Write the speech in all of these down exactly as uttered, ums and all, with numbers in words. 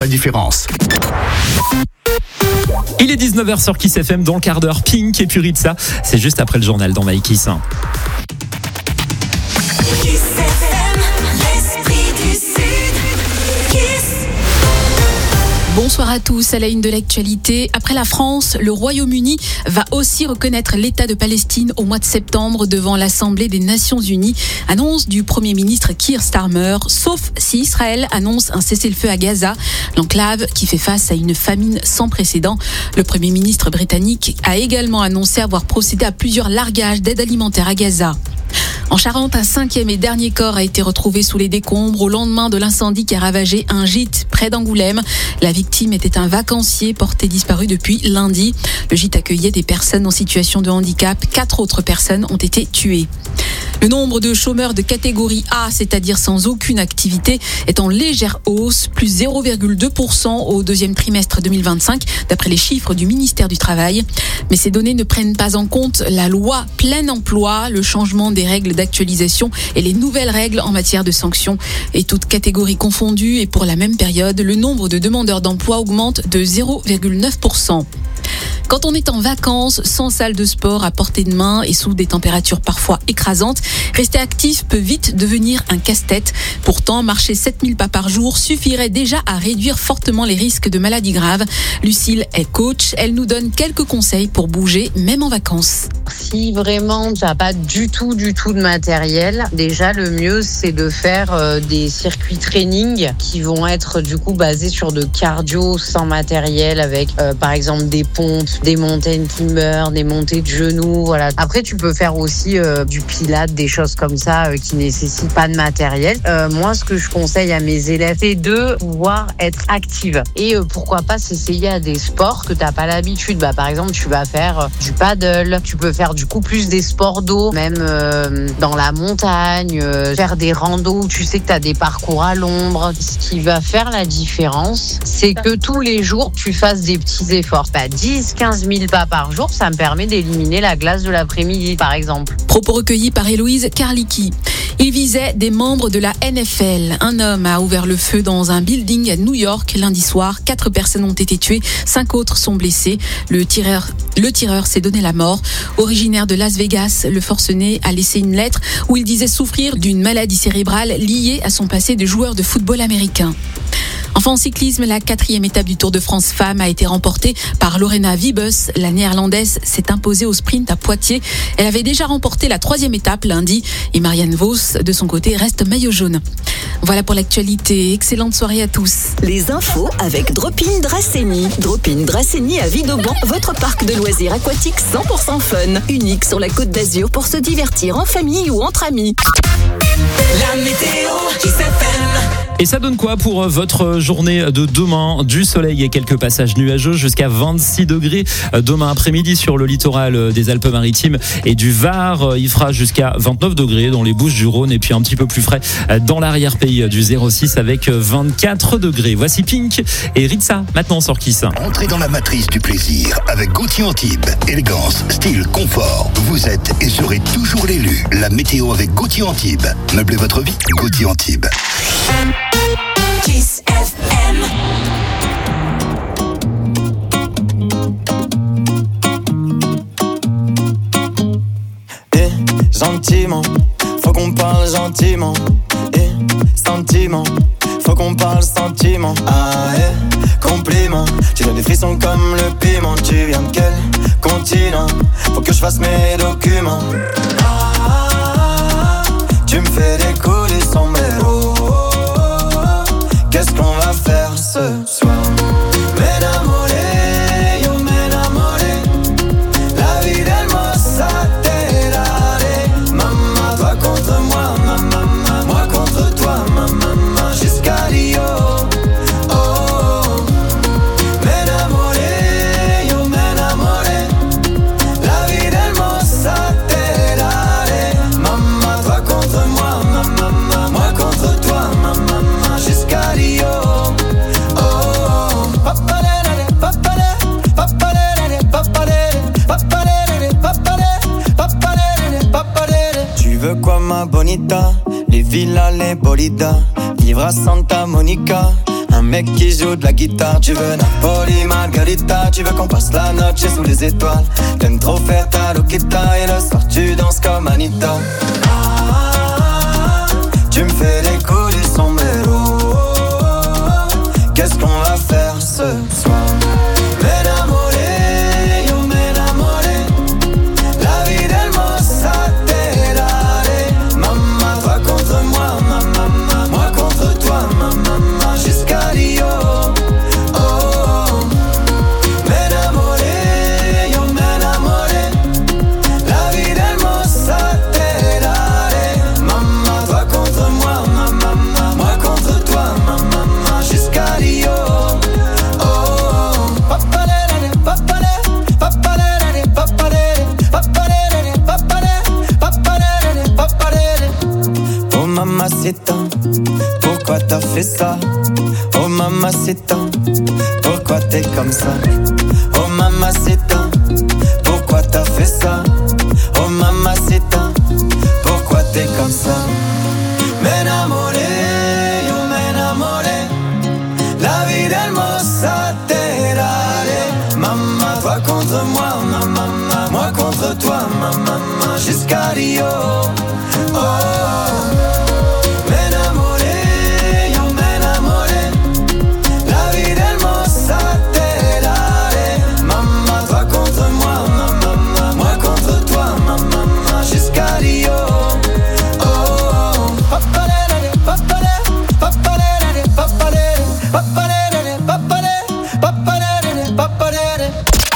différence. Il est dix-neuf heures sur Kiss F M dans le quart d'heure. Pink et Puritza, c'est juste après le journal dans My Kiss. Bonsoir à tous. À la une de l'actualité, après la France, le Royaume-Uni va aussi reconnaître l'État de Palestine au mois de septembre devant l'Assemblée des Nations Unies. Annonce du Premier ministre Keir Starmer, sauf si Israël annonce un cessez-le-feu à Gaza, l'enclave qui fait face à une famine sans précédent. Le Premier ministre britannique a également annoncé avoir procédé à plusieurs largages d'aide alimentaire à Gaza. En Charente, un cinquième et dernier corps a été retrouvé sous les décombres au lendemain de l'incendie qui a ravagé un gîte près d'Angoulême. La victime était un vacancier porté disparu depuis lundi. Le gîte accueillait des personnes en situation de handicap. Quatre autres personnes ont été tuées. Le nombre de chômeurs de catégorie A, c'est-à-dire sans aucune activité, est en légère hausse, plus zéro virgule deux pour cent au deuxième trimestre deux mille vingt-cinq, d'après les chiffres du ministère du Travail. Mais ces données ne prennent pas en compte la loi plein emploi, le changement des règles d'actualisation et les nouvelles règles en matière de sanctions. Et toutes catégories confondues, et pour la même période, le nombre de demandeurs d'emploi augmente de zéro virgule neuf pour cent. Quand on est en vacances, sans salle de sport à portée de main et sous des températures parfois écrasantes, rester actif peut vite devenir un casse-tête. Pourtant, marcher sept mille pas par jour suffirait déjà à réduire fortement les risques de maladies graves. Lucille est coach, elle nous donne quelques conseils pour bouger, même en vacances. Si vraiment tu n'as pas du tout, du tout de matériel, déjà le mieux c'est de faire euh, des circuits training qui vont être du coup basés sur de cardio sans matériel avec euh, par exemple des pompes, des montées climbers, des montées de genoux, voilà. Après tu peux faire aussi euh, du pilates, des choses comme ça euh, qui nécessitent pas de matériel. Euh, moi ce que je conseille à mes élèves c'est de pouvoir être active et euh, pourquoi pas s'essayer à des sports que tu n'as pas l'habitude. Bah, par exemple tu vas faire euh, du paddle, tu peux faire du coup plus des sports d'eau, même euh, dans la montagne, euh, faire des randos où tu sais que tu as des parcours à l'ombre. Ce qui va faire la différence, c'est que tous les jours, tu fasses des petits efforts. Bah, dix à quinze mille pas par jour, ça me permet d'éliminer la glace de l'après-midi, par exemple. Propos recueillis par Héloïse Karlicki. Il visait des membres de la N F L. Un homme a ouvert le feu dans un building à New York lundi soir. Quatre personnes ont été tuées, cinq autres sont blessées. Le tireur, le tireur s'est donné la mort. Originaire de Las Vegas, le forcené a laissé une lettre où il disait souffrir d'une maladie cérébrale liée à son passé de joueur de football américain. Enfin, en cyclisme, la quatrième étape du Tour de France Femmes a été remportée par Lorena Wiebes. La néerlandaise s'est imposée au sprint à Poitiers. Elle avait déjà remporté la troisième étape lundi. Et Marianne Vos, de son côté, reste maillot jaune. Voilà pour l'actualité. Excellente soirée à tous. Les infos avec Drop-in Dracénie. Drop-in Dracénie à Vidauban, votre parc de loisirs aquatiques cent pour cent fun. Unique sur la Côte d'Azur pour se divertir en famille ou entre amis. La météo Kiss F M. Et ça donne quoi pour votre journée de demain? Du soleil et quelques passages nuageux jusqu'à vingt-six degrés demain après-midi sur le littoral des Alpes-Maritimes et du Var. Il fera jusqu'à vingt-neuf degrés dans les Bouches-du-Rhône et puis un petit peu plus frais dans l'arrière-pays du zéro six avec vingt-quatre degrés. Voici Pink et Ritza maintenant sur Kiss. Entrez dans la matrice du plaisir avec Gauthier Antibes. Élégance, style, confort. Vous êtes et serez toujours l'élu. La météo avec Gauthier Antibes. Meublez votre vie. Gauthier Antibes. Kiss F M. Eh, gentiment, faut qu'on parle gentiment. Eh, sentiment, faut qu'on parle sentiment. Ah, eh, compliment, tu donnes des frissons comme le piment. Tu viens de quel continent? Faut que je fasse mes documents. Ah, tu me fais décoller son mélo. Qu'est-ce qu'on va faire ce soir? M'enamoré, yo m'enamoré. La vie d'hermosa te daré. Maman, toi contre moi, maman, moi contre toi, maman, jusqu'à Rio. Oh, oh. M'enamoré, yo m'enamoré. La vie d'hermosa te daré. Maman, toi contre moi, maman, moi contre toi, maman, jusqu'à Rio. Tu veux quoi ma bonita? Les villas, les bolidas. Vivre à Santa Monica. Un un mec qui joue de la guitare. Tu veux Napoli, Margarita. Tu veux qu'on passe la noche sous les étoiles. T'aimes trop faire ta loquita et le soir tu danses comme Anita. Ah, tu me fais les coups du sombrero. Qu'est-ce qu'on va faire ce soir? M'enamoré, yo m'enamoré. La vie del mossa terare. Maman, toi contre moi, maman, moi contre toi, maman, jusqu'à Rio. Oh, oh. M'enamoré, yo m'enamoré. La vie del mossa terare. Maman, toi contre moi, maman, moi contre toi, maman, jusqu'à Rio. Oh mamacita, pourquoi t'as fait ça? Oh mamacita, pourquoi t'es comme ça? Oh mamacita, pourquoi t'as fait ça? Oh mamacita, pourquoi t'es comme ça? M'enamoré, yo m'enamoré. La vie del mossa terare. Maman, toi contre moi, maman, moi contre toi, maman, jusqu'à Rio. Oh, m'enamoré, yo m'enamoré. La vie del mossa terare. Maman, toi contre moi, maman, moi contre toi, maman, jusqu'à Rio. Oh, papalere, papalere, papalere, papalere, papalere, papalere, papalere, papalere.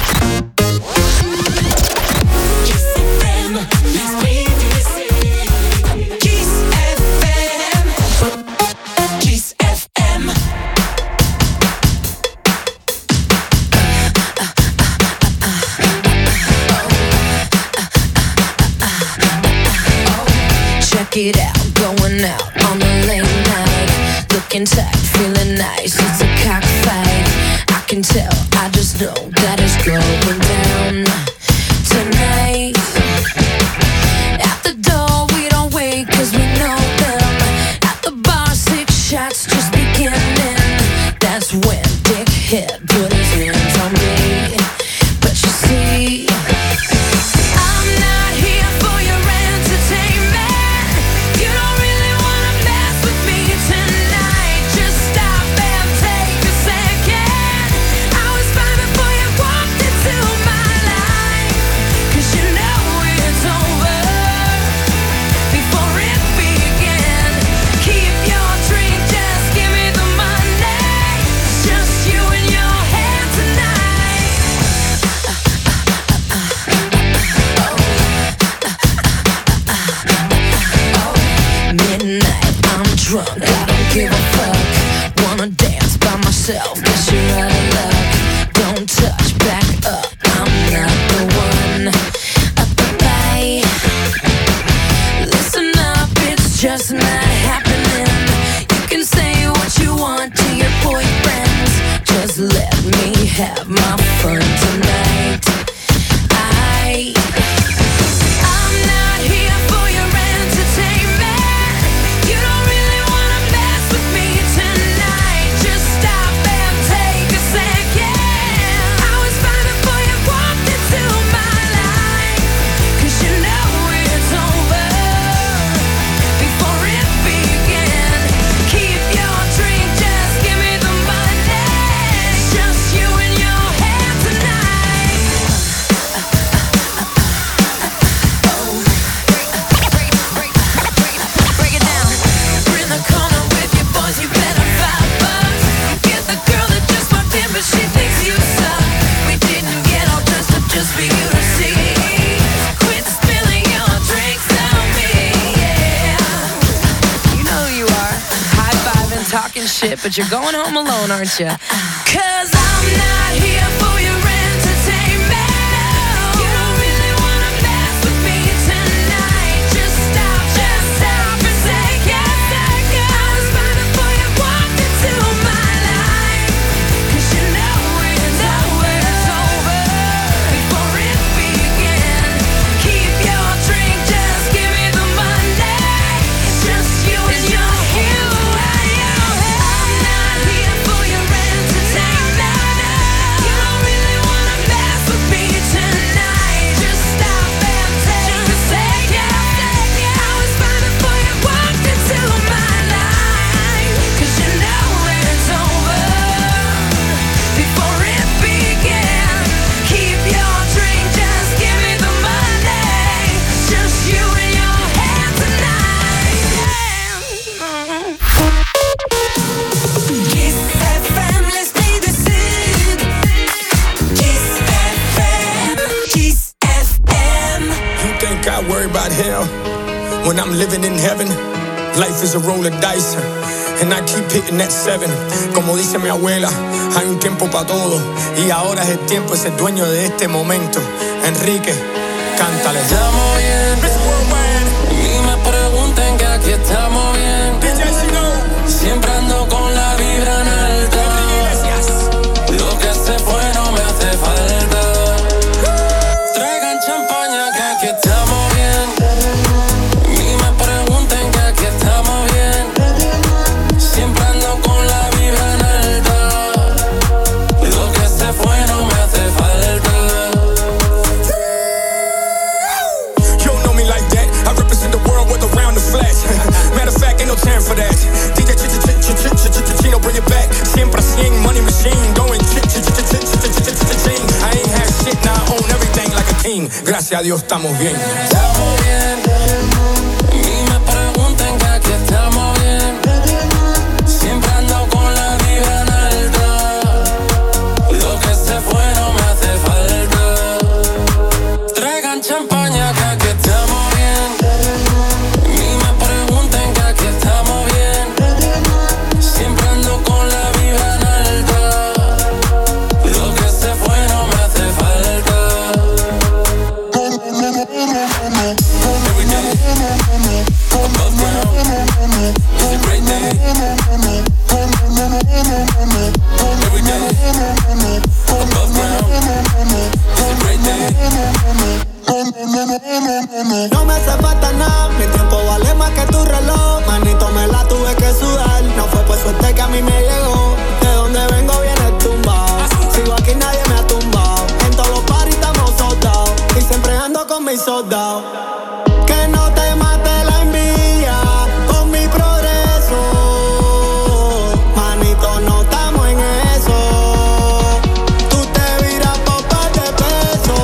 Check it out, going out on a late night. Looking tight, feeling nice, it's a cockfight. I can tell, I just know that it's going down tonight. At the door, we don't wait cause we know them. At the bar, six shots just beginning. That's when Dick hit, put his hands on me. But you see, I'm not here for your entertainment. You don't really wanna mess with me tonight. Just stop and take a second. I was fine before you walked into my life. Cause you know it's over before it began. Keep your drink, just give me the money. Just you and your hand tonight. Midnight, I'm drunk, I don't give a fuck. Wanna dance by myself, guess you're out of luck. Don't touch, back up, I'm not the one. Up the bay. Listen up, it's just not happening. You can say what you want to your boyfriends. Just let me have my fun tonight. I I'm not here for your entertainment. You don't really wanna mess with me tonight. Just stop and take a second. I was fine before you walked into my life. Cause you know it's over before it began. Keep your drink, just give me the money. Just you and your hand tonight. Break it down. We're in the corner with your boys, you better five bucks. Get the girl that just walked in, but she thinks you suck. We didn't get all dressed up just for you to see. Quit spilling your drinks on me, yeah. You know who you are. High fiving, talking shit, but you're going home alone, aren't you? Cause I'm not here for your entertainment. You don't really wanna mess with me tonight. Just stop, just stop and take a second. I was fine before you walked into my life. Cause you know it's over before it began. Keep your drink, just give me the money. Just you and your you. I'm not here for hell. When I'm living in heaven, life is a roll of dice. And I keep hitting that seven. Como dice mi abuela, hay un tiempo para todo. Y ahora es el tiempo de ser dueño de este momento. Enrique, cántale. Estamos bien. Y me pregunten que aquí estamos bien. Siempre ando con la vibra en alta. Lo que se fue no me hace falta. Traigan champaña que aquí estamos bien. Y me pregunten que aquí estamos bien. Siempre ando con la vibra en alta. Lo que se fue no me hace falta. You don't know me like that. I represent the world with around the flash. Matter of fact, ain't no time for that. D J Chino, bring it back. Siempre cien, money machine. Going I ain't had shit, now I own everything like a king. Gracias a Dios estamos bien. Estamos bien. Y me pregunten que aquí estamos bien. Siempre ando con la vibra en alta. Lo que se fue no me hace falta. Traigan champaña que aquí estamos bien. Y me pregunten que aquí estamos bien. Siempre ando con la vibra en alta. Lo que se fue no me hace falta. Every day, above ground, it's a great day. Every day, above ground, it's a great day. No me hace falta nada, mi tiempo vale más que tu reloj. Manito, me la tuve que sudar. No fue por suerte que a mí me llegó. De donde vengo viene tumbado. Sigo aquí, nadie me ha tumbado. En todos los parties estamos soldados. Y siempre ando con mis soldados. Que no te mate la envidia con mi progreso. Manito, no estamos en eso. Tú te viras por par de pesos.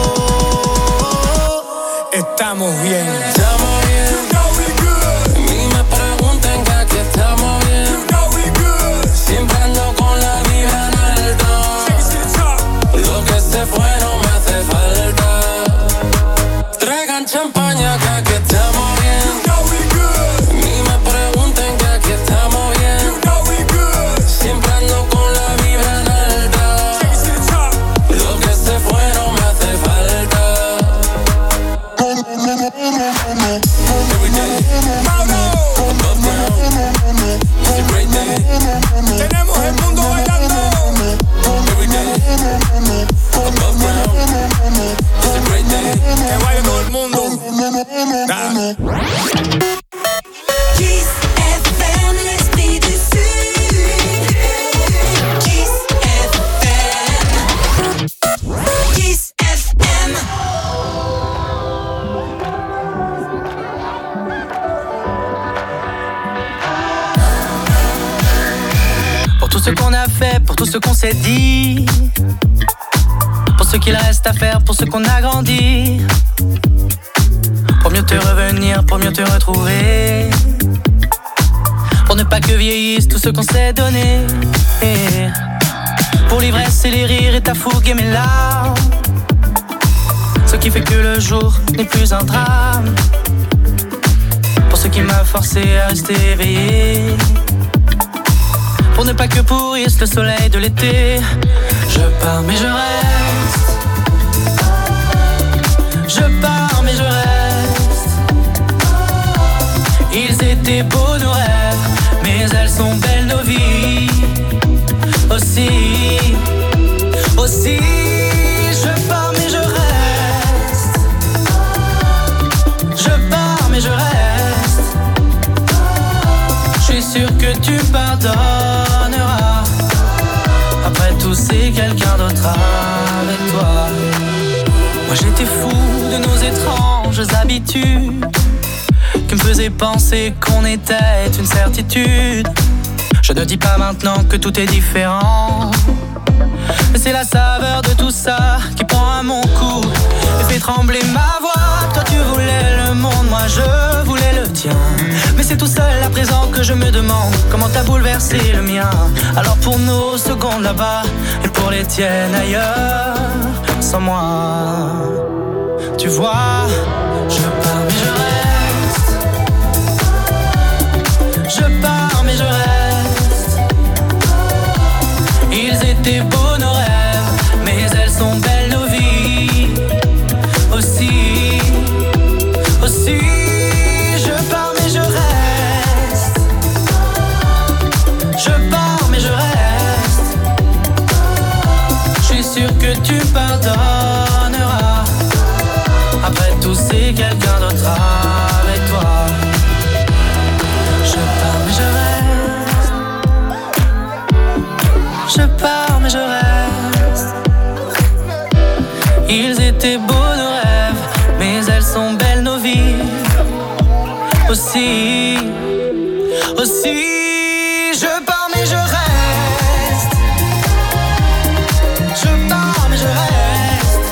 Estamos bien. Estamos bien. Y me pregunten que aquí estamos bien. Siempre ando con la vibra en alta. Lo que se fue no me hace falta. Traigan champaña que aquí estamos bien. Y me pregunten que aquí estamos bien. Siempre ando con la vibra en alta. Lo que se fue no me hace falta. Every day, above ground, it's a great day. Tenemos el mundo bailando. Every day, above ground, it's a great day. Que baile todo el mundo. Nah. Kiss F M, l'esprit du Sud. Kiss F M. Kiss F M. Pour tout ce qu'on a fait, pour tout ce qu'on s'est dit, pour ce qu'il reste à faire, pour ce qu'on a grandi, pour mieux te revenir, pour mieux te retrouver, pour ne pas que vieillisse tout ce qu'on s'est donné, pour l'ivresse et les rires et ta fougue et mes larmes, ce qui fait que le jour n'est plus un drame, pour ce qui m'a forcé à rester éveillé, pour ne pas que pourrisse le soleil de l'été. Je pars mais je reste. Je pars mais je reste. Ils étaient beaux nos rêves, mais elles sont belles nos vies. Aussi, aussi. Je pars mais je reste. Je pars mais je reste. Je suis sûr que tu pardonneras. Après tout c'est quelqu'un d'autre avec toi. Moi j'étais fou de nos étranges habitudes qui me faisaient penser qu'on était une certitude. Je ne dis pas maintenant que tout est différent, mais c'est la saveur de tout ça qui prend à mon cou et fait trembler ma voix. Toi tu voulais le monde, moi je voulais le tien, mais c'est tout seul à présent que je me demande comment t'as bouleversé le mien. Alors pour nos secondes là-bas et pour les tiennes ailleurs, sans moi, tu vois, je pars mais je reste. sûr que tu pardonneras. Après tout, c'est quelqu'un d'autre avec toi. Je pars mais je reste. Je pars mais je reste. Ils étaient beaux nos rêves, mais elles sont belles nos vies. Aussi, aussi. Je pars mais je reste. Je pars mais je reste.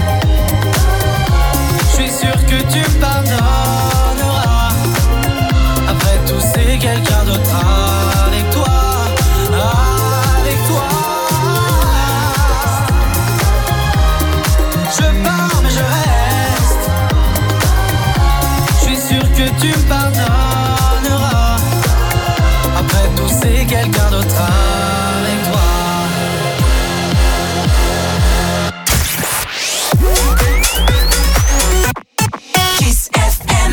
Je suis sûr que tu pardonneras. Après tout, c'est quelqu'un d'autre avec toi. Avec toi. Je pars mais je reste. Je suis sûr que tu pardonneras. Après tout, c'est quelqu'un d'autre avec toi. Kiss F M.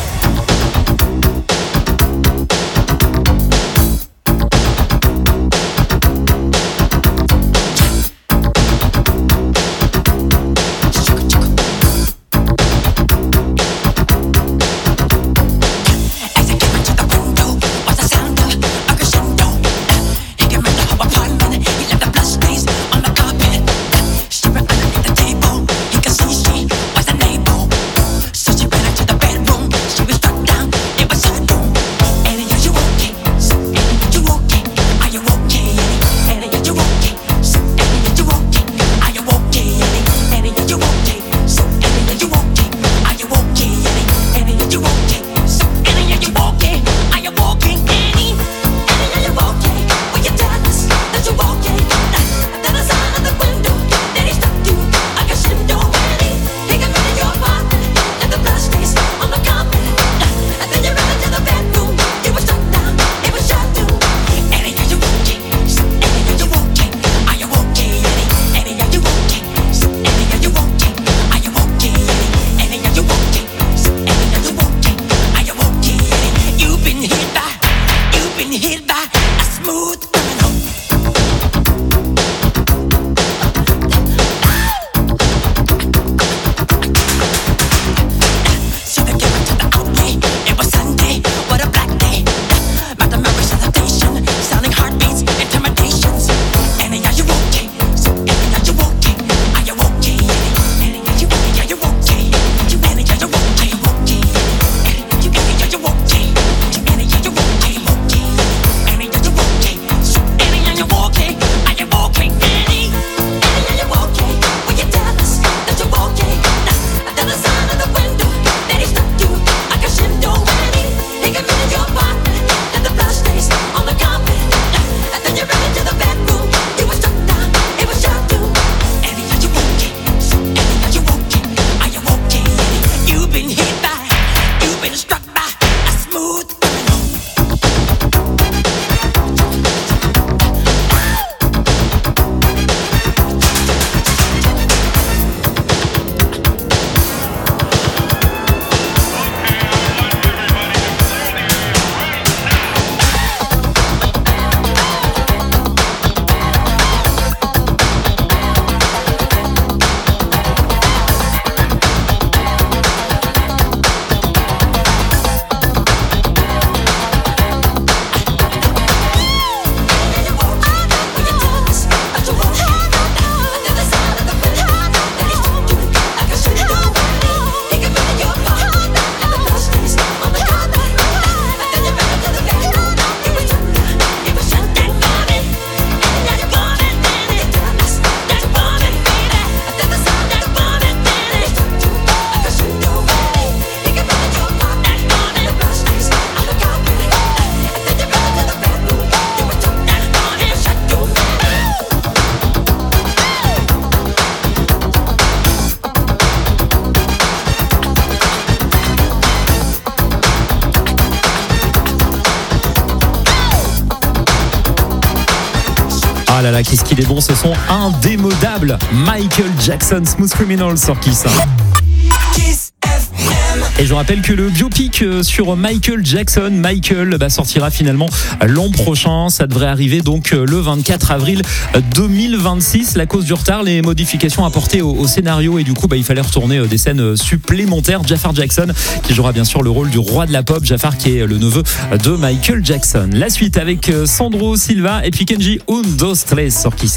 Ah là là, qu'est-ce qu'il est bon, ce son indémodable. Michael Jackson, Smooth Criminal sur Kiss. Kiss F M. Et je rappelle que le biopic sur Michael Jackson, Michael, bah, sortira finalement l'an prochain. Ça devrait arriver donc le vingt-quatre avril deux mille vingt-six. La cause du retard, les modifications apportées au, au scénario et du coup bah, il fallait retourner des scènes supplémentaires. Jafar Jackson qui jouera bien sûr le rôle du roi de la pop, Jafar qui est le neveu de Michael Jackson. La suite avec Sandro Silva et puis Kenji Un, Dos, Tres sur Kiss.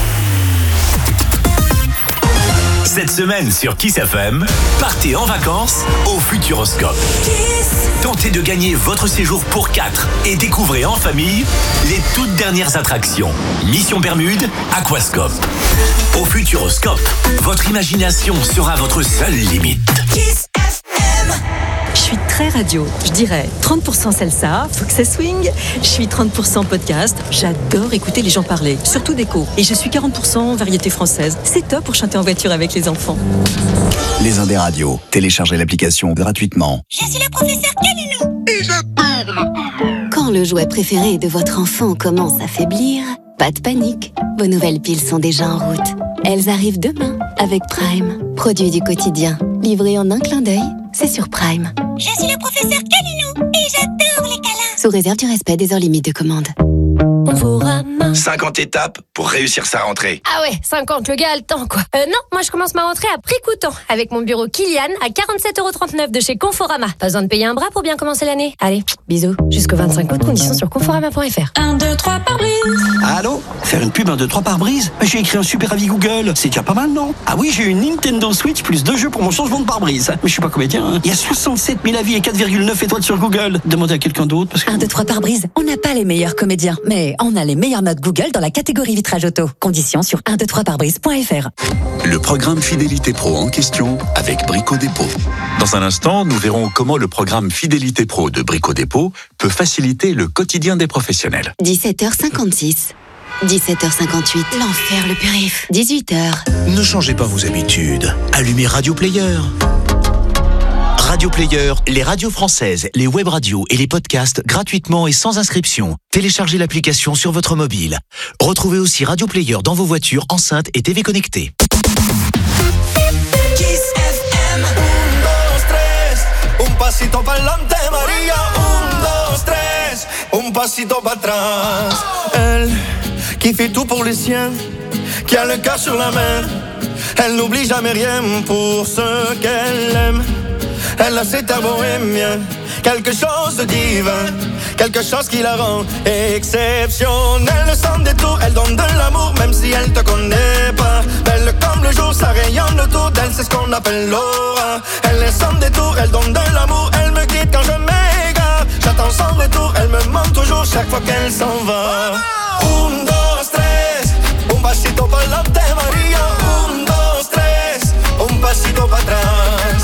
Cette semaine sur Kiss F M, partez en vacances au Futuroscope. Tentez de gagner votre séjour pour quatre et découvrez en famille les toutes dernières attractions. Mission Bermude, Aquascope. Au Futuroscope, votre imagination sera votre seule limite. Kiss F M. Je suis très radio, je dirais trente pour cent salsa, faut que ça swing. Je suis trente pour cent podcast, j'adore écouter les gens parler, surtout d'écho. Et je suis quarante pour cent variété française. C'est top pour chanter en voiture avec les enfants. Les Indes radios, téléchargez l'application gratuitement. Je suis le professeur Calino et j'adore. Quand le jouet préféré de votre enfant commence à faiblir, pas de panique, vos nouvelles piles sont déjà en route. Elles arrivent demain avec Prime, produit du quotidien, livré en un clin d'œil. C'est sur Prime. Je suis le professeur Calino et j'adore les câlins. Sous réserve du respect des heures limites de commande. cinquante étapes pour réussir sa rentrée. Ah ouais, cinquante, le gars a le temps quoi. Euh non, moi je commence ma rentrée à prix coûtant avec mon bureau Kilian à quarante-sept euros trente-neuf de chez Conforama. Pas besoin de payer un bras pour bien commencer l'année. Allez, bisous. Jusqu'au vingt-cinq août, conditions sur conforama point f r. un, deux, trois par brise. Allô? Faire une pub un, deux, trois par brise? J'ai écrit un super avis Google. C'est déjà pas mal, non? Ah oui, j'ai une Nintendo Switch plus deux jeux pour mon changement de pare-brise. Mais je suis pas comédien, hein. Il y a soixante-sept mille avis et quatre virgule neuf étoiles sur Google. Demandez à quelqu'un d'autre parce que... un, deux, trois par brise. On n'a pas les meilleurs comédiens, mais on a les meilleures notes Google dans la catégorie vitrage auto. Conditions sur un, deux, trois par brise point f r. Le programme Fidélité Pro en question avec Brico Dépôt. Dans un instant, nous verrons comment le programme Fidélité Pro de Brico Dépôt peut faciliter le quotidien des professionnels. dix-sept heures cinquante-six. dix-sept heures cinquante-huit. L'enfer, le périph. dix-huit heures. Ne changez pas vos habitudes. Allumez Radio Player. Radio Player, les radios françaises, les web radios et les podcasts gratuitement et sans inscription. Téléchargez l'application sur votre mobile. Retrouvez aussi Radio Player dans vos voitures, enceintes et T V connectées. Kiss F M. Un, dos, tres, un pasito pa'lante, María. Un, dos, tres, un pasito para atrás. Elle qui fait tout pour les siens, qui a le cœur sur la main. Elle n'oublie jamais rien pour ce qu'elle aime. Elle a cet air bohémien, quelque chose de divin, quelque chose qui la rend exceptionnelle. Le sang des tours, elle donne de l'amour, même si elle te connaît pas. Belle comme le jour, ça rayonne autour d'elle, c'est ce qu'on appelle l'aura. Elle est sans détour, elle donne de l'amour, elle me guide quand je m'égare. J'attends son retour, elle me ment toujours chaque fois qu'elle s'en va. Un, dos, tres, un pasito pa'lante, María. Un, dos, tres, un pasito para atrás.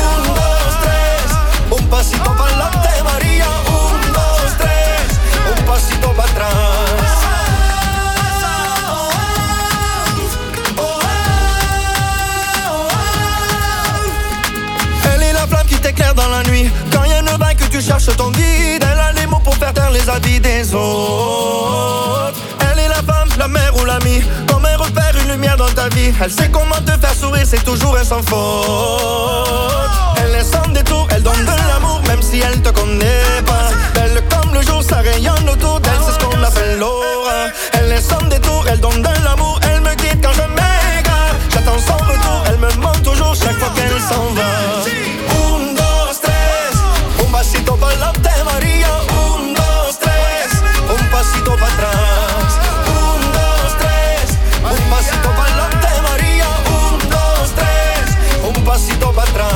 Un pasito pa'lante, María. Un, dos, tres, un pasito para atrás. Elle est la flamme qui t'éclaire dans la nuit. Quand y'a une vague que tu cherches ton guide, elle a les mots pour faire taire les habits des autres. Elle est la femme, la mère ou l'amie. Comme elle repère une lumière dans ta vie. Elle sait comment te faire sourire, c'est toujours un sans faute. Elle est sans détour, elle donne de l'amour, même si elle te connaît pas. Belle comme le jour, ça rayonne autour d'elle, c'est ce qu'on appelle l'aura. Elle est sans détour, elle donne de l'amour, elle me guide quand je m'égare. J'attends son retour, elle me ment toujours chaque fois qu'elle s'en va. Un, dos, tres, un pasito pa'lante, María. Un, dos, tres, un pasito para atrás. Un, dos, tres, un pasito pa'lante, María. Un, dos, tres, un pasito para atrás.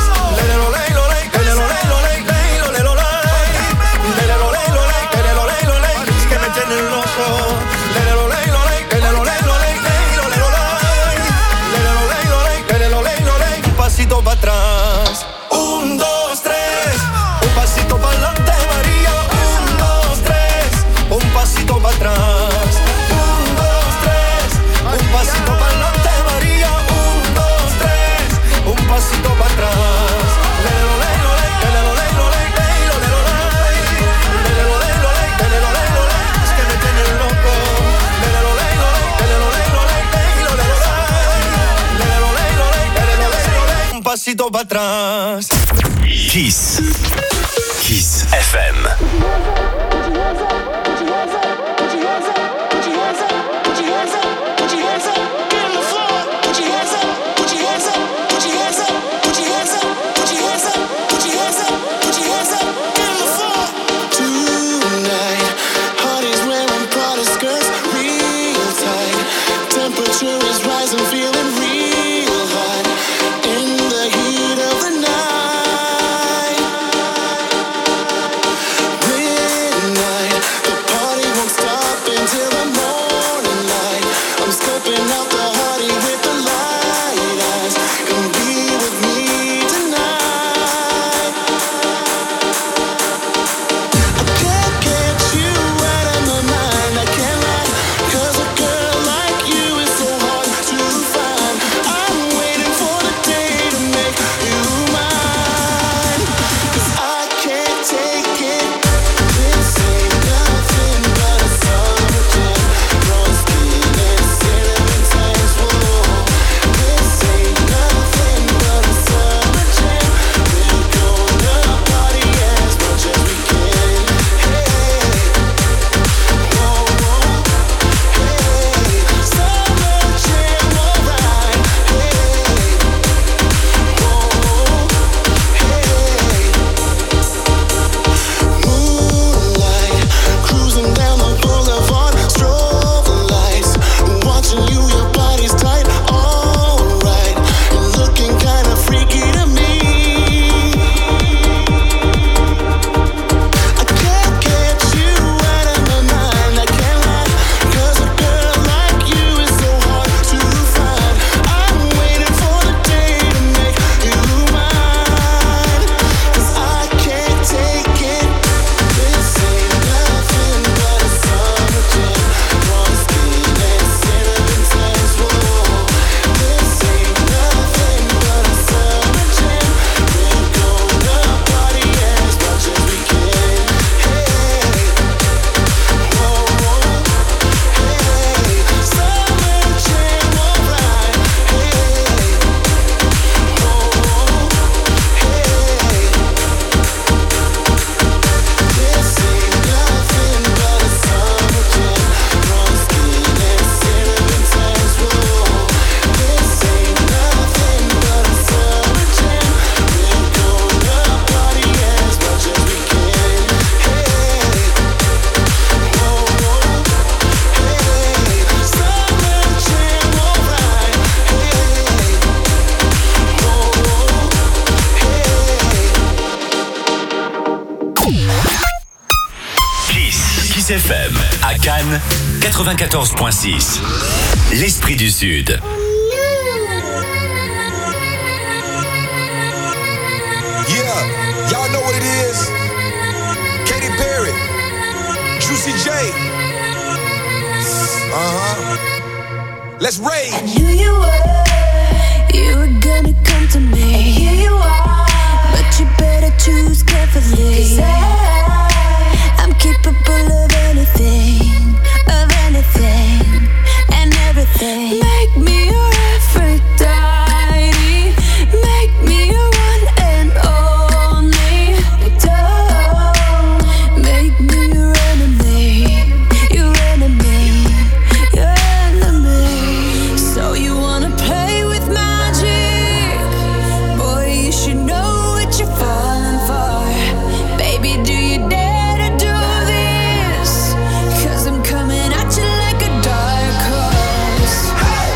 Para atrás. Un, dos, tres, un pasito pa'lante, María. Un, dos, tres, un pasito para atrás. Un, dos, tres, un pasito pa'lante, María. Un, dos, tres, un pasito para atrás. Lelo, lelo, lelo, lelo, lelo, lelo, lelo, lelo, lelo, lelo, es que me tienen loco. Lelo, lelo, lelo, lelo, lelo, lelo, lelo, lelo, lelo, lelo, un pasito para atrás. Kiss. Kiss F M. F M à Cannes, quatre-vingt-quatorze virgule six. L'Esprit du Sud. Yeah, y'all know what it is. Katy Perry, Juicy J. Uh-huh. Let's rage. I knew you were, you were gonna come to me. And here you are, but you better choose carefully. 'Cause I, I'm capable of anything, of anything, and everything. Make me your Aphrodite, make me your one and only. Don't make me your enemy, your enemy, your enemy. So you wanna play with magic? Boy, you should know what you're falling for. Baby, do you dare to do this? 'Cause I'm coming at you like a dark horse.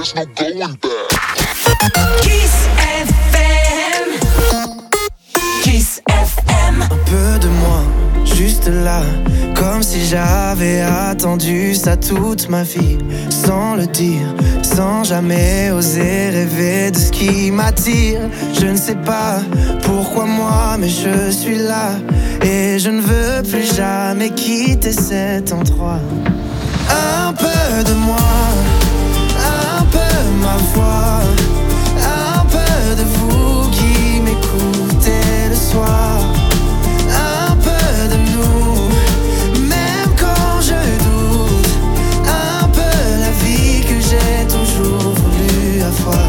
there's no going back. Kiss F M. Kiss F M. Un peu de moi, juste là, comme si j'avais attendu ça toute ma vie, sans le dire, sans jamais oser rêver de ce qui m'attire. Je ne sais pas pourquoi moi, mais je suis là, et je ne veux plus jamais quitter cet endroit. Un peu de moi, un peu ma voix, un peu de vous qui m'écoutez le soir, un peu de nous, même quand je doute, un peu la vie que j'ai toujours voulu avoir.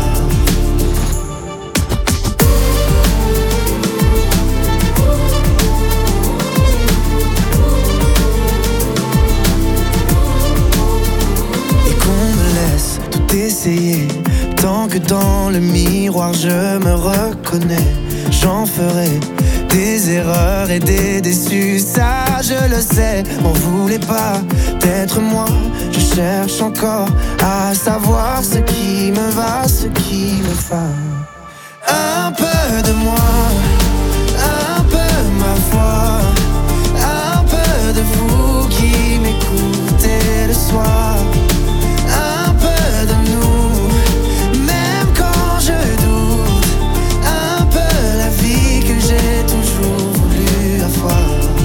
Essayer, tant que dans le miroir je me reconnais, j'en ferai des erreurs et des déçus, ça je le sais. On voulait pas d'être moi, je cherche encore à savoir ce qui me va, ce qui me va. Un peu de moi, un peu ma voix, un peu de vous qui m'écoutez le soir, un peu de nous, même quand je doute, un peu la vie que j'ai toujours voulu avoir.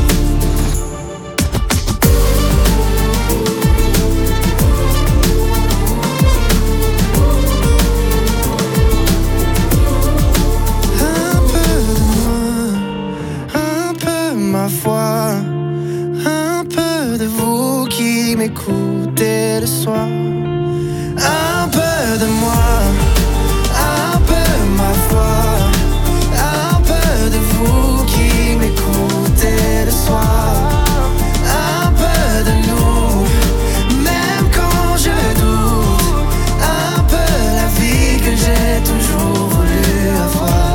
Un peu de moi, un peu ma foi, un peu de vous qui m'écoutez le soir. Un peu de moi, un peu ma foi, un peu de vous qui m'écoutez le soir, un peu de nous, même quand je doute, un peu la vie que j'ai toujours voulu avoir.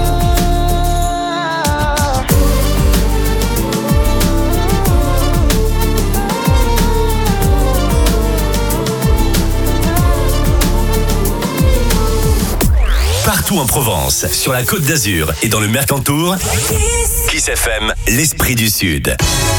Partout en Provence, sur la Côte d'Azur et dans le Mercantour, Kiss F M, l'esprit du Sud.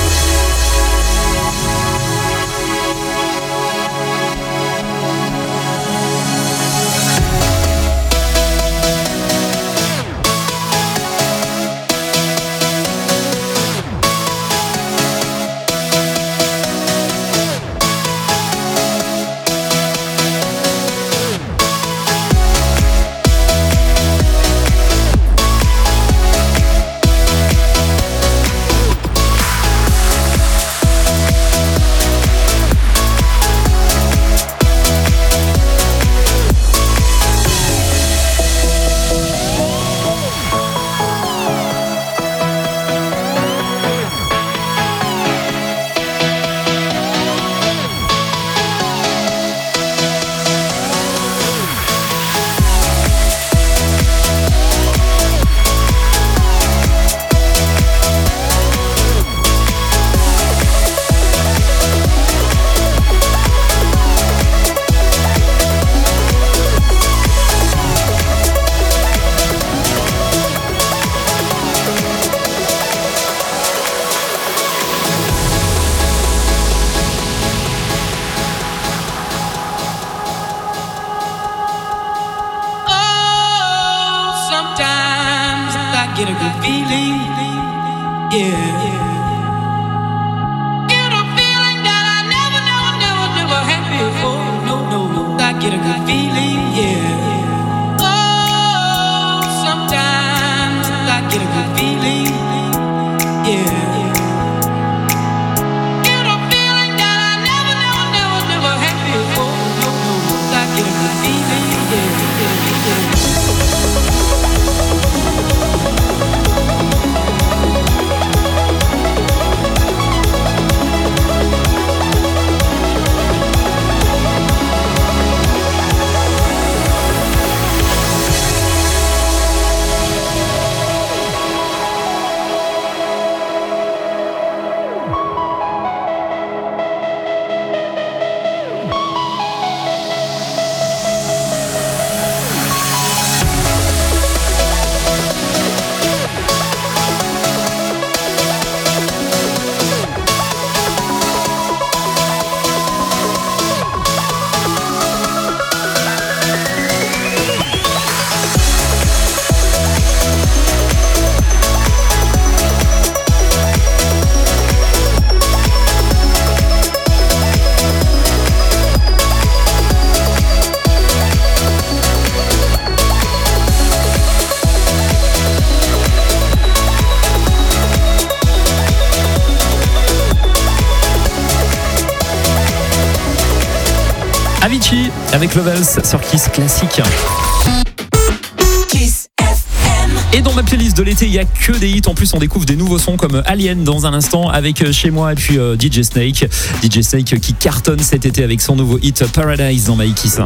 get a good feeling, yeah. Get a feeling that I never, never, never, never had before. No, no, no, I get a good feeling, yeah. Oh, sometimes I get a good feeling, yeah. Get a feeling that I never, never, never, never had before. No, no, no, I get a good feeling, yeah, yeah, yeah. Avicii avec Levels sur Kiss Classique. Kiss F M. Et dans ma playlist de l'été, il n'y a que des hits. En plus, on découvre des nouveaux sons comme Alien dans un instant avec Chez Moi et puis euh, D J Snake. D J Snake qui cartonne cet été avec son nouveau hit Paradise dans My Kiss.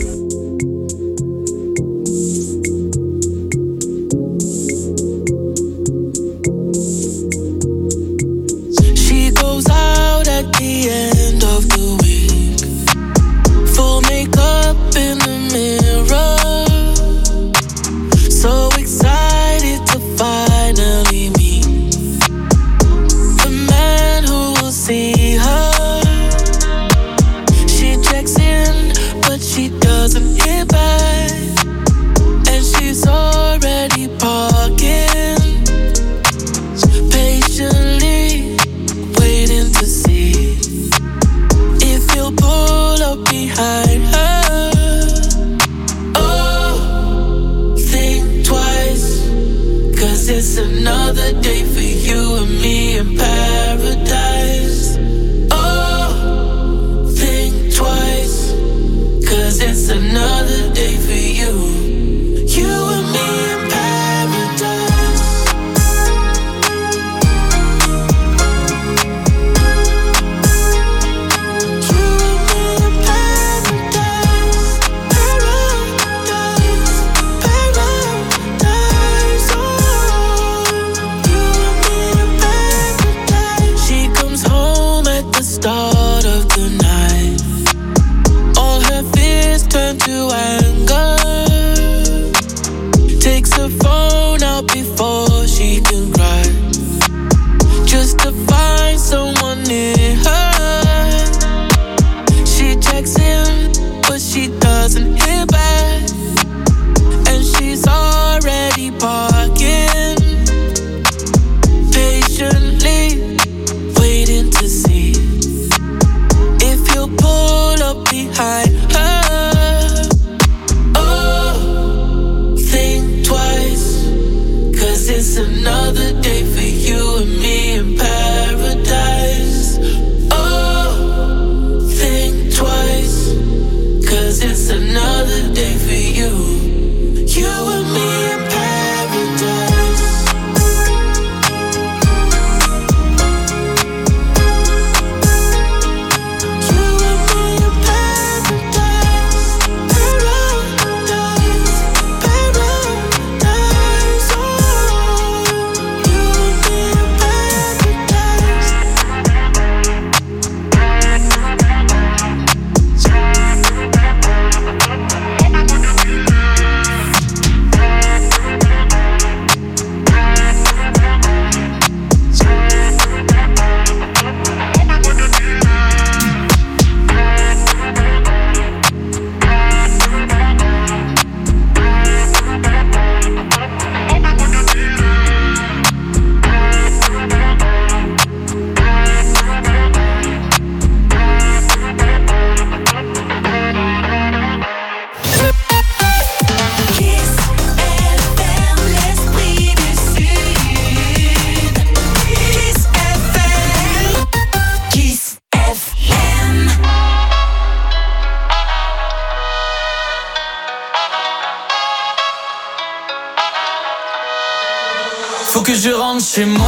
Faut que je rentre chez moi.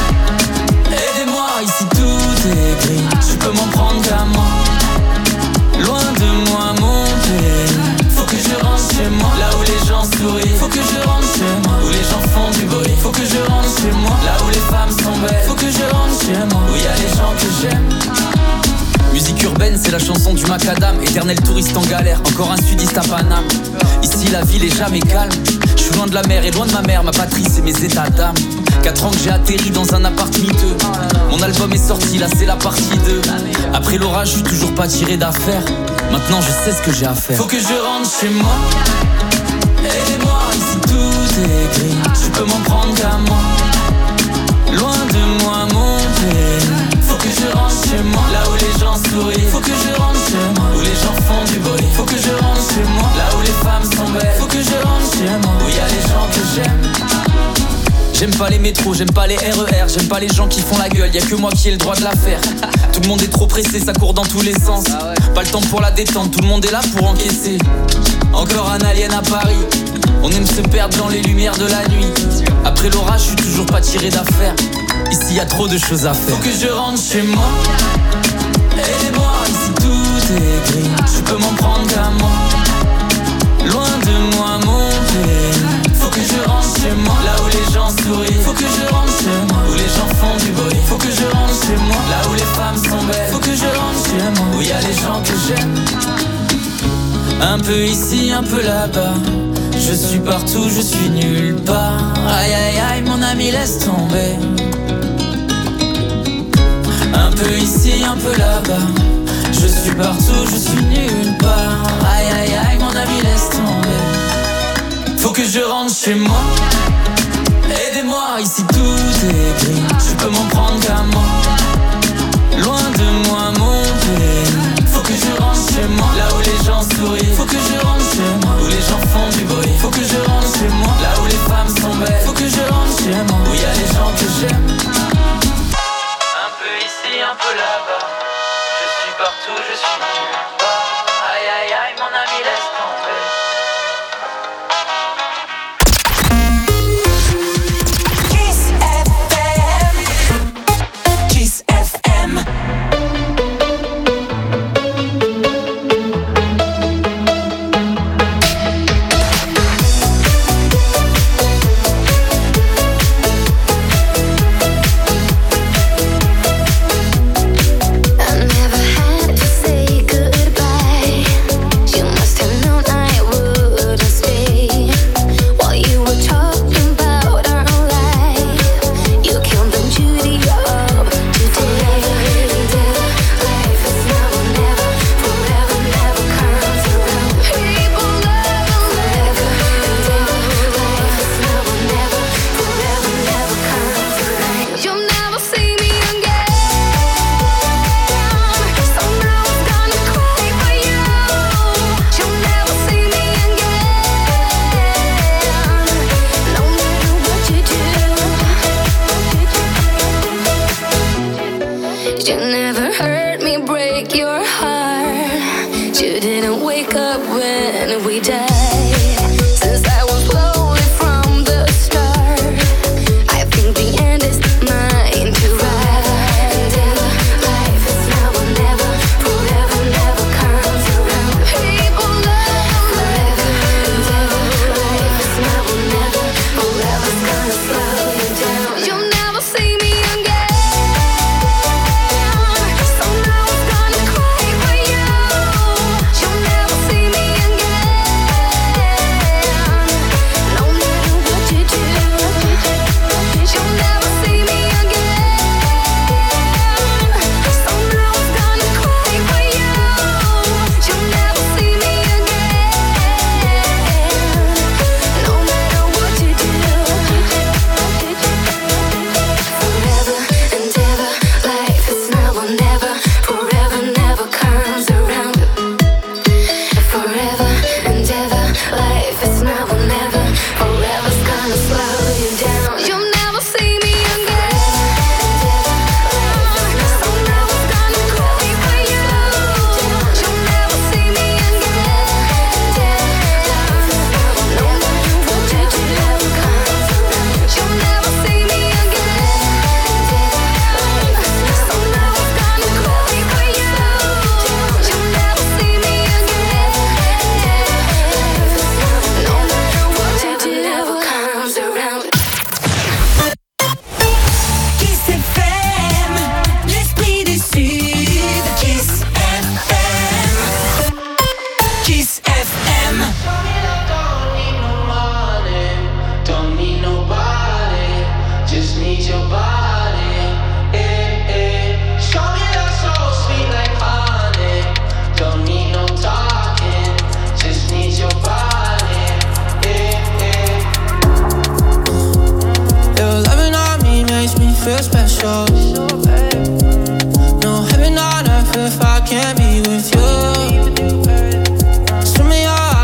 Aidez-moi, ici tout est gris. Je peux m'en prendre qu'à moi. Loin de moi mon pays. Faut que je rentre chez moi. Là où les gens sourient. Faut que je rentre chez moi. Où les gens font du bruit. Faut que je rentre chez moi. Là où les femmes sont belles. Faut que je rentre chez moi. Où y a les gens que j'aime. Musique urbaine, c'est la chanson du macadam. Éternel touriste en galère, encore un sudiste à Paname. Ici la ville est jamais calme. Je suis loin de la mer et loin de ma mère, ma patrie c'est mes états d'âme. Quatre ans que j'ai atterri dans un appart miteux. Mon album est sorti, là c'est la partie deux. Après l'orage, je suis toujours pas tiré d'affaire. Maintenant je sais ce que j'ai à faire. Faut que je rentre chez moi. Aidez-moi, ici tout est gris. Je peux m'en prendre qu'à moi. Loin de moi mon pays. Faut que je rentre chez moi. Là où les gens sourient. Faut que je rentre chez moi. Où les gens font du bruit. Faut que je rentre chez moi. Là où les femmes sont belles. Faut que je rentre chez moi. Où y a les gens que j'aime. J'aime pas les métros, j'aime pas les R E R, j'aime pas les gens qui font la gueule, y'a que moi qui ai le droit de la faire. Tout le monde est trop pressé, ça court dans tous les sens. Pas le temps pour la détente, tout le monde est là pour encaisser. Encore un alien à Paris, on aime se perdre dans les lumières de la nuit. Après l'orage, je suis toujours pas tiré d'affaire. Ici y'a trop de choses à faire. Faut que je rentre chez moi, aidez-moi, ici tout est gris. Je peux m'en prendre qu'à moi, loin de moi mon pays. Faut que je rentre chez moi, là où les gens sourient. Faut que je rentre chez moi, où les gens font du bruit. Faut que je rentre chez moi, là où les femmes sont belles. Faut que je rentre chez moi, où y a les gens que j'aime. Un peu ici, un peu là-bas. Je suis partout, je suis nulle part. Aïe aïe aïe, mon ami laisse tomber. Un peu ici, un peu là-bas. Je suis partout, je suis nulle part. Aïe aïe aïe, mon ami laisse tomber. Faut que je rentre chez moi, aidez-moi, ici tout est gris. Je peux m'en prendre qu'à moi, loin de moi mon pays. Faut que je rentre chez moi, là où les gens sourient. Faut que je rentre chez moi, où les gens font du bruit. Faut que je rentre chez moi, là où les femmes sont belles. Faut que je rentre chez moi, où y a les gens que j'aime. Un peu ici, un peu là-bas. Je suis partout, je suis nulle part. Aïe aïe aïe, mon ami laisse tomber.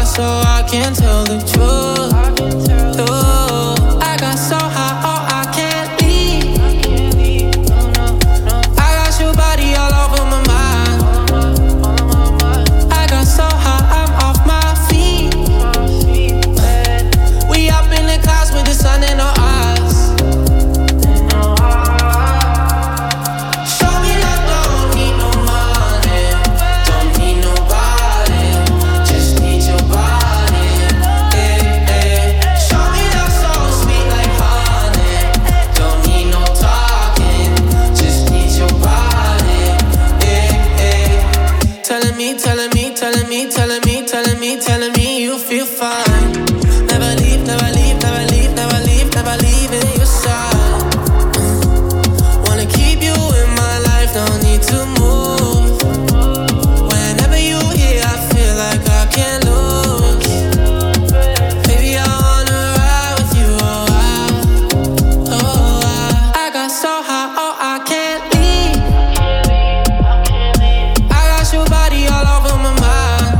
can't tell the truth. Ooh, I got so high, oh, I can't telling me, telling me, telling me you feel fine. Never leave, never leave, never leave, never leave, never leave in your side. Wanna keep you in my life, don't need to move. Whenever you here, I feel like I can't lose. Baby, I wanna ride with you, oh, I, oh, I, I got so high, oh, I can't leave. I got your body all over my mind.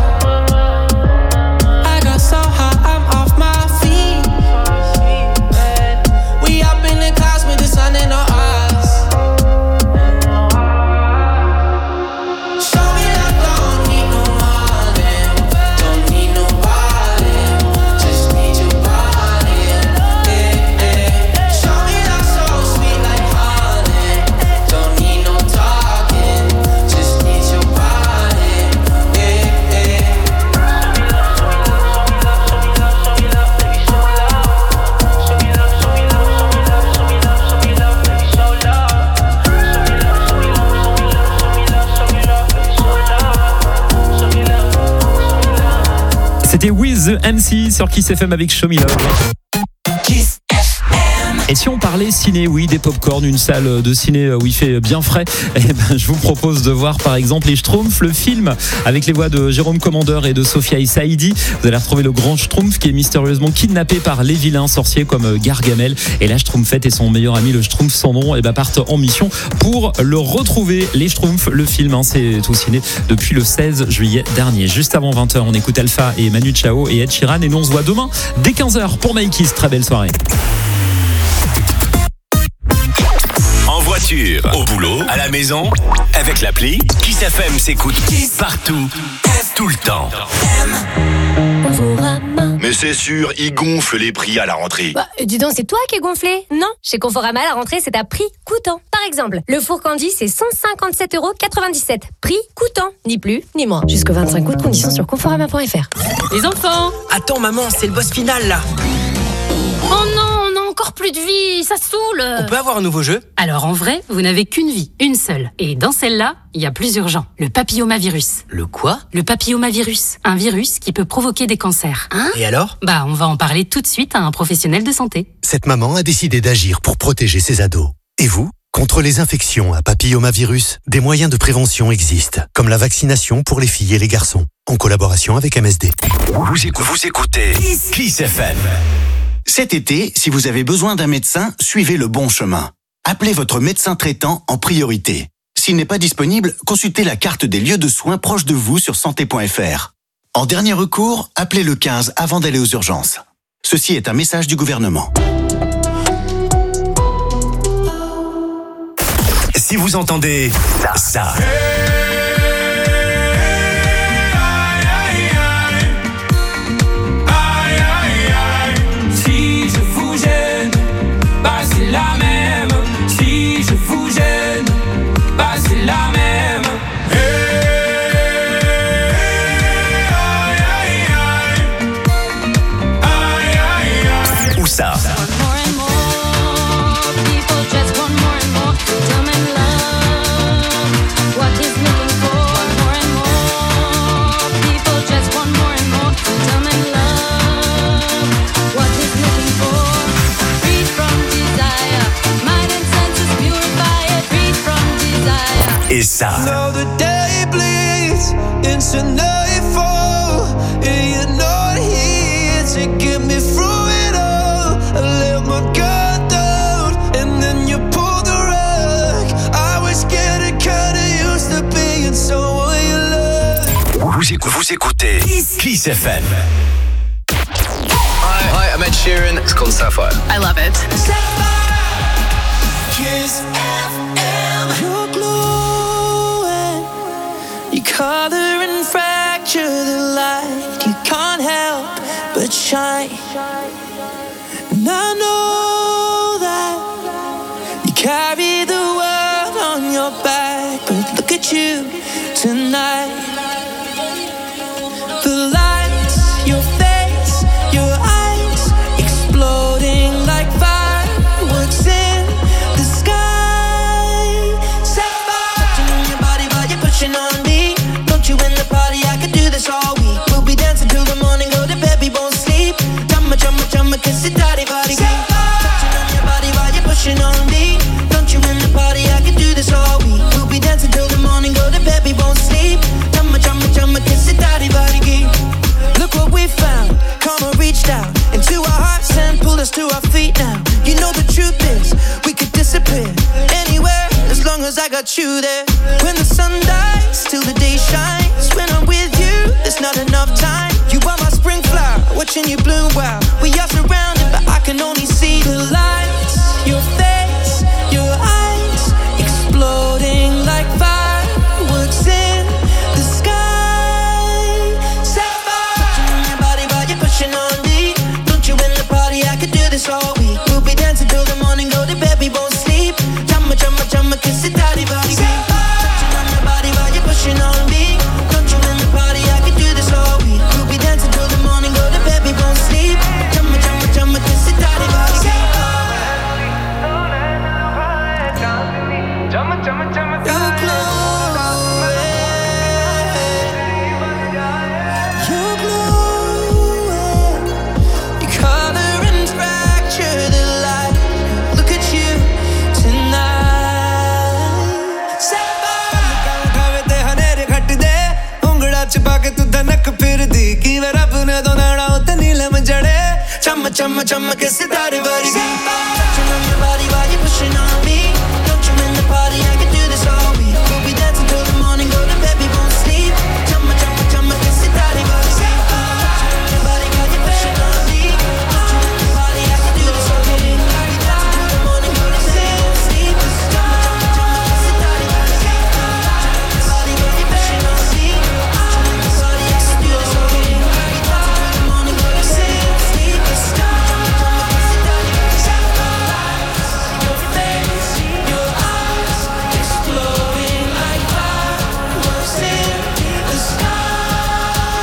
I got so high, I'm off my feet. We up in the clouds with the sun in our eyes. Show me love, don't need no money, don't need nobody, just need your body. Eh, eh. Show me love so sweet like honey, don't need no talking, just need your body. Eh, eh. C'était Wiz the M C sur Kiss F M avec Show Me Love. Et si on parlait ciné, oui, des pop-corn, une salle de ciné où il fait bien frais, eh ben, je vous propose de voir par exemple les Schtroumpfs, le film avec les voix de Jérôme Commandeur et de Sophia et Saïdi. Vous allez retrouver le grand Schtroumpf qui est mystérieusement kidnappé par les vilains sorciers comme Gargamel. Et la Schtroumpfette et son meilleur ami, le Schtroumpf sans nom, eh ben, partent en mission pour le retrouver. Les Schtroumpfs, le film, hein, c'est au ciné depuis le seize juillet dernier. Juste avant vingt heures, on écoute Alpha et Manu Chao et Ed Sheeran. Et nous, on se voit demain dès quinze heures pour Maïkis. Très belle soirée. En voiture, au boulot, à la maison, avec l'appli, Kiss F M s'écoute partout, tout le temps. Mais c'est sûr, ils gonflent les prix à la rentrée. Bah, dis donc, c'est toi qui es gonflé? Non, chez Conforama, la rentrée, c'est à prix coûtant. Par exemple, le four Candy, c'est cent cinquante-sept euros quatre-vingt-dix-sept. Prix coûtant, ni plus, ni moins. Jusqu'au vingt-cinq août, conditions sur conforama point f r. Les enfants! Attends, maman, c'est le boss final, là. Oh non, on a encore plus de vie, ça saoule. On peut avoir un nouveau jeu? Alors en vrai, vous n'avez qu'une vie, une seule. Et dans celle-là, il y a plus urgent. Le papillomavirus. Le quoi? Le papillomavirus. Un virus qui peut provoquer des cancers. Hein? Et alors? Bah, on va en parler tout de suite à un professionnel de santé. Cette maman a décidé d'agir pour protéger ses ados. Et vous? Contre les infections à papillomavirus, des moyens de prévention existent, comme la vaccination pour les filles et les garçons, en collaboration avec M S D. Vous, écoutez, vous écoutez Kiss F M. Cet été, si vous avez besoin d'un médecin, suivez le bon chemin. Appelez votre médecin traitant en priorité. S'il n'est pas disponible, consultez la carte des lieux de soins proches de vous sur santé point f r. En dernier recours, appelez le quinze avant d'aller aux urgences. Ceci est un message du gouvernement. Si vous entendez ça, Si je vous gêne, bah c'est la même. Si je vous gêne, bah c'est la même. ou ça. Et ça. Now the day bleeds into nightfall, and you're not here to get me through it all. I let my guard down, and then you pulled the rug. I was getting kinda used to being someone you love. Vous écoutez, vous écoutez Kiss F M. Hi, hi, I'm Ed Sheeran. It's called Sapphire. I love it. Kiss F M. You're glowing. You color and fracture the light. You can't help but shine. And I know that you carry the world on your back. But look at you tonight. The lights, your face, your eyes, exploding like fireworks in the sky. Set fire. Touching on your body while you're pushing on me. Don't you in the party? I could do this all week. us to our feet now. You know the truth is, we could disappear anywhere as long as I got you there. When the sun dies, till the day shines. When I'm with you, there's not enough time. You are my spring flower, watching you bloom wild. We are surrounded, but I can only see the lights. Your face, your eyes, exploding like fireworks in the sky. Sapphire, touching on your body while you're pushing on me. Don't you in the party? I could do this all week. We'll be dancing till the morning, go to bed, we won't sleep. Chumma, chumma, chumma, kiss it, daddy, body. Touching on your body while you're pushing on me. Don't you in the party? I could do this all week. We'll be dancing till the morning, go to bed, we won't sleep. Chumma, chumma, chumma, kiss it, daddy, body. Chumma, chumma, chumma, you glow, you glow, you color and fracture the light. Look at you tonight. Sapphire te hanere khatte ungla ch pa ke tu dhanak phirdi ki var apne do nana utte neelam jade. Chumma chumma chumma ke sitare vargi. Touching on your body while you're pushing on me. Don't you in the party? I can do this all week. We'll be dancing till the morning, go to bed, we won't sleep. Chumma chumma chumma ke sitare vargi. Touching on your body while you're pushing on me. Don't you in the party? I can do this all week. We'll be dancing till the morning, go to bed, we won't sleep. Chumma chumma chumma ke sitare vargi. Touching on your body while you're pushing on me. Don't you in the party? I can do this all week. We'll be dancing till the morning, go to bed, we won't sleep. Chumma chumma chumma ke sitare vargi. Your face, your eyes, exploding like fireworks in the sky.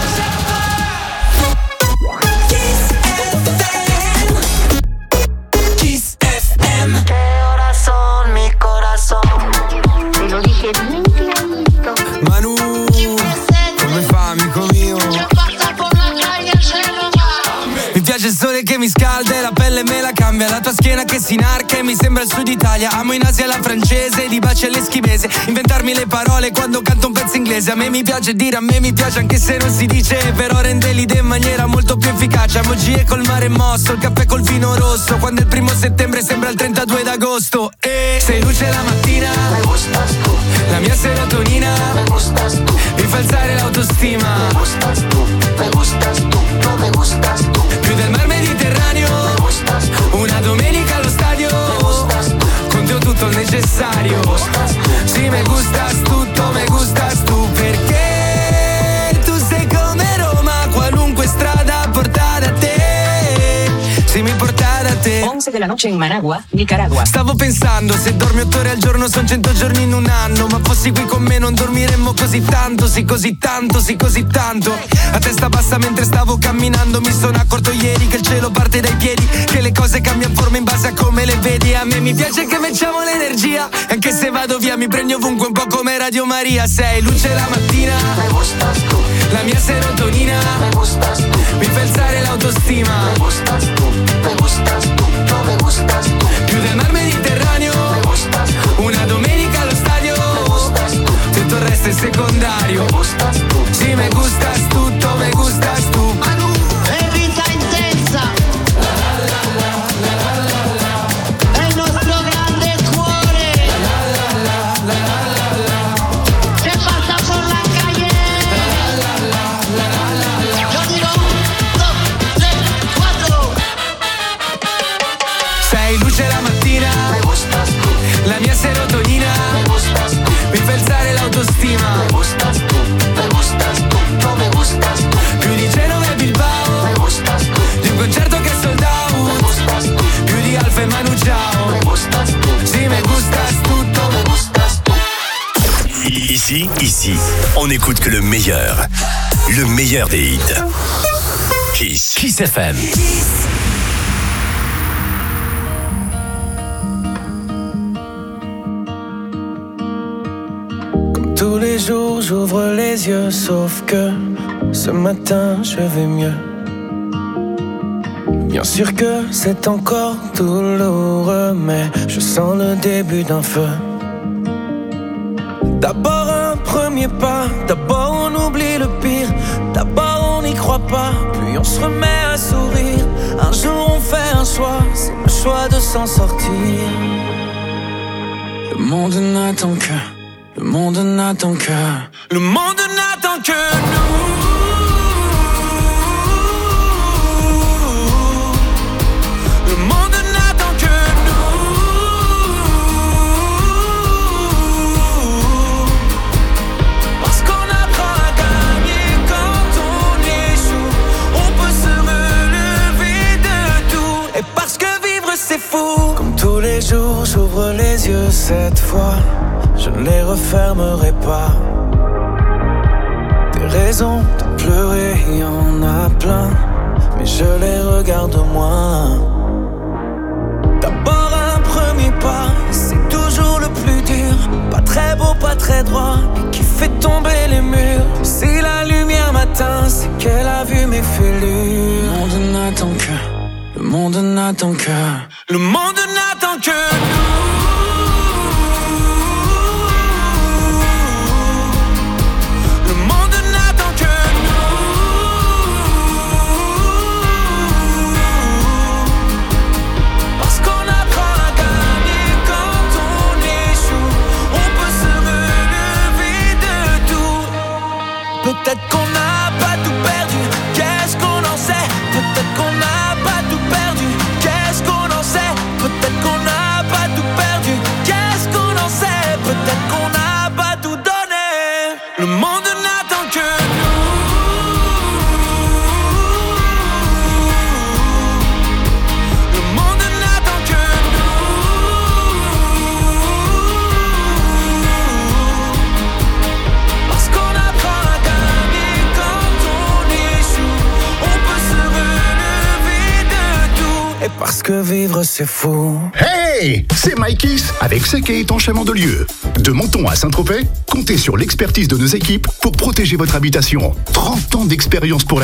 Kiss F M. Kiss F M. ¿Qué horas son, mi corazón? Te lo dije bien clarito. Manu, come fa, amico mio? Mi piace il sole che mi scalda e la pelle me la cambia. La tua schiena che si inarca e mi sembra il sud Italia. Amo in Asia la francese, di baci all'eschimese. Inventarmi le parole quando canto un pezzo inglese. A me mi piace dire, a me mi piace anche se non si dice. Però rende l'idea in maniera molto più efficace. Emoji col mare mosso, il caffè col vino rosso. Quando è il primo settembre sembra il trentadue d'agosto. E sei luce la mattina, Me gustas tú, la mia serotonina me gustas tú, mi fa alzare l'autostima. me gustas tú, me gustas tú, no me gustas tú, Più del mar Mediterraneo, me gustas tú, una domenica allo stadio. me gustas tú, Con te ho tutto il necessario. me gustas tú. Sì, me gustas tutto, me gustas tu. Perché tu sei come Roma, qualunque strada porta da te. Sì, mi porta da te. once de la noche en Managua, Nicaragua. Stavo pensando, se dormi otto ore al giorno son cento giorni in un anno. Ma fossi qui con me non dormiremmo così tanto. Sì, così tanto, sì, così tanto. A testa bassa mentre stavo camminando. Mi sono accorto ieri che il cielo parte dai piedi, che le cose cambiano forma in base a come le vedi. A me mi piace che facciamo l'energia. Anche se vado via mi prendi ovunque, un po' come Radio Maria. Sei luce la mattina, Me gustas tú, la mia serotonina me gustas tú, mi fa alzare l'autostima. me gustas tú, me gustas tú, no me gustas tú, Più del mar Mediterraneo, me gustas tú, una domenica allo stadio. me gustas tú, Tutto il resto è secondario. me gustas tú. Sì, me gustas tutto, me gustas tu. È vita intensa, è il nostro grande cuore, che passa por la calle. Yo digo un, dos, tres, cuatro. Sei luce la mattina, Me gustas tú, la mia serotonina me gustas tú, mi fa alzare l'autostima. me gustas tú, me gustas tú, no me gustas tú, Più di Genova e Bilbao, me gustas tú, di un concerto che è sold me out. gustas tú, Più di Alfa e Manu Ciao. me gustas tú, Sì, me gustas tutto. me gustas tú. Ici, ici, on n'écoute que le meilleur. Le meilleur des hits. Kiss. Kiss F M. Tous les jours j'ouvre les yeux, sauf que ce matin je vais mieux. Bien sûr que c'est encore douloureux, mais je sens le début d'un feu. D'abord un premier pas, d'abord on oublie le pire, d'abord on y croit croit pas, puis on se remet à sourire. Un jour on fait un choix, c'est le choix de s'en sortir. Le monde n'attend que, le monde n'attend que, le monde n'attend que nous. Le monde n'attend que nous. Parce qu'on apprend à gagner quand on échoue. On peut se relever de tout. Et parce que vivre c'est fou. Comme tous les jours j'ouvre les yeux cette fois. Je ne les refermerai pas. Des raisons de pleurer, y en a plein, mais je les regarde moins. D'abord un premier pas, c'est toujours le plus dur. Pas très beau, pas très droit, et qui fait tomber les murs. Si la lumière m'atteint, c'est qu'elle a vu mes fêlures. Le monde n'attend que, le monde n'attend que, le monde n'attend que nous. Peut-être qu'on n'a pas tout perdu, qu'est-ce qu'on en sait? Peut-être qu'on n'a pas tout perdu, qu'est-ce qu'on en sait? Peut-être qu'on n'a pas tout perdu, qu'est-ce qu'on en sait? Peut-être qu'on n'a pas tout donné. Le monde n'attend que nous. Le monde n'attend que nous. Parce qu'on apprend à gagner quand on échoue. On peut se relever de tout. Et parce que vivre c'est fou. Hey, c'est Mikeys avec Séquet étanchement de lieu. De Menton à Saint-Tropez, comptez sur l'expertise de nos équipes pour protéger votre habitation. trente ans d'expérience pour la